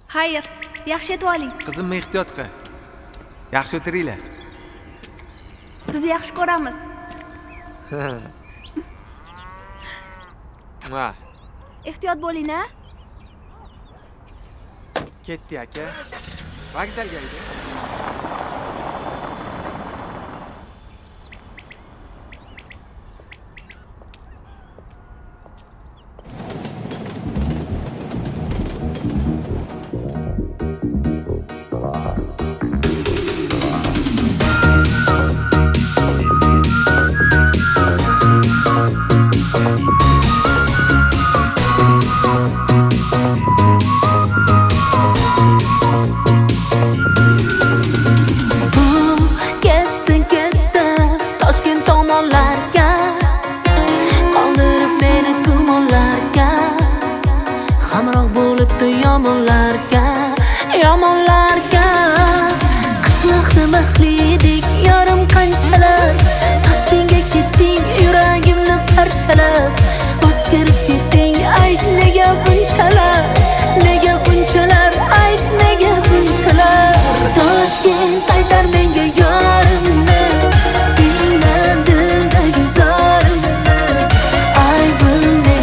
Xayr, yaxshi yetib oling. Qizimni ehtiyot qil. Yaxshi o'tiringlar. Sizni yaxshi ko'ramiz. Ehtiyot bo'ling-a. Ketdi aka. Vokzalga edi. Yomonlarga qishloqda baxtlidik yarim qanchalar Toshkentga ketding yuragimni parchalab O'zgarib ketding ayt nega bunchalar ayt nega bunchalar Toshkent qaytar menga yorimni Bilmam dildagi zorimni Aybim ne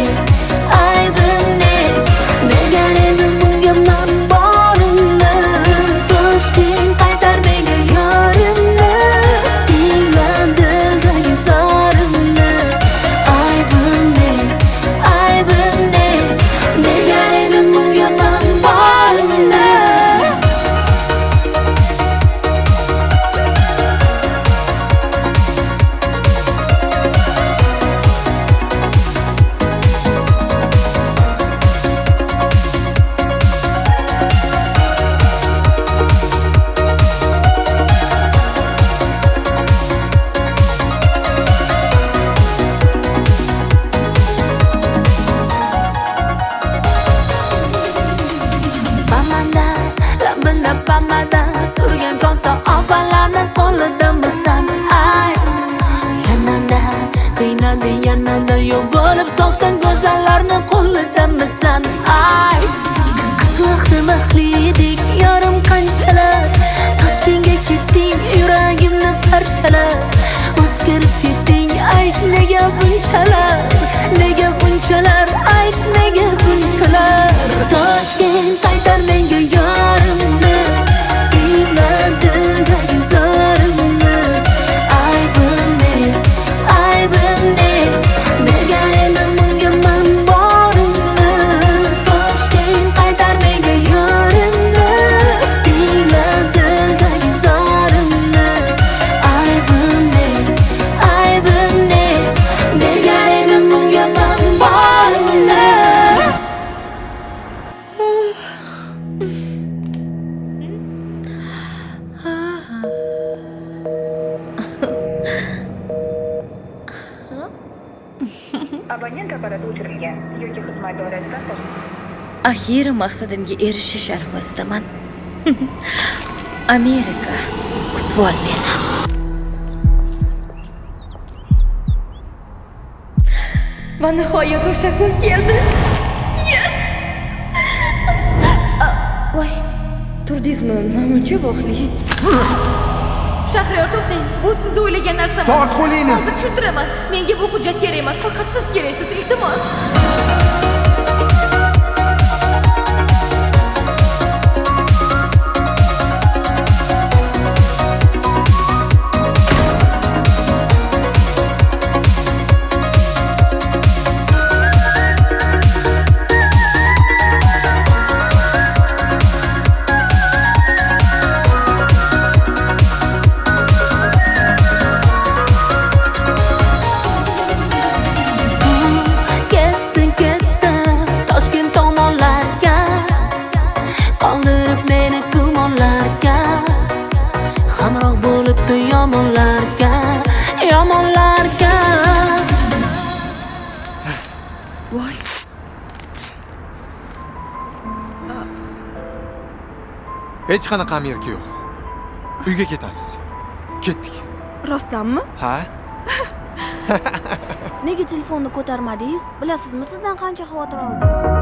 Neganim bunga man borimni Toshkent qaytar menga yorimni Bilmam dildagi zorimni Aybim ne Neganim bunga man borimni Pamada surgan konta opalarni qo'lidanmisan ayt yanada yo'q bo'lib soxtan go'zallarni qo'lidanmisan ayt qishloqda baxtlidik yarim qanchalar Toshkentga ketding yuragimni parchalab o'zgarib ketding ayt nega bunchalar ayt nega bunchalar Toshkent qaytar menga yorimni Bilmam dildagi zorimni Aybim ne Neganim bunga man borimni Toshkent qaytar menga yorimni Bilmam dildagi zorimni Aybim ne Neganim bunga man borimni Abonent apparati o'chirilgan yoki xizmat doirasidan Axiyri maqsadimga erishish arafasidaman. Amerika, kutib ol meni. Va nihoyat o'sha kun keldi. Yes! Voy, turdingizmi? Namuncha vohli. Shahriyor, to'xtang. Bu siz o'ylagan narsa emas. Tort qo'lingni. Hozir tushuntiraman. Menga bu hujjat kerak emas, faqat siz keraksiz, iltimos. Yomonlarga Voy. Hech qanaqa Amerika yo'q. Uyga ketamiz. Ketdik. Rostdanmi? Ha? Nega telefonni ko'tarmadingiz? Bilasizmi, sizdan qancha xavotir oldim?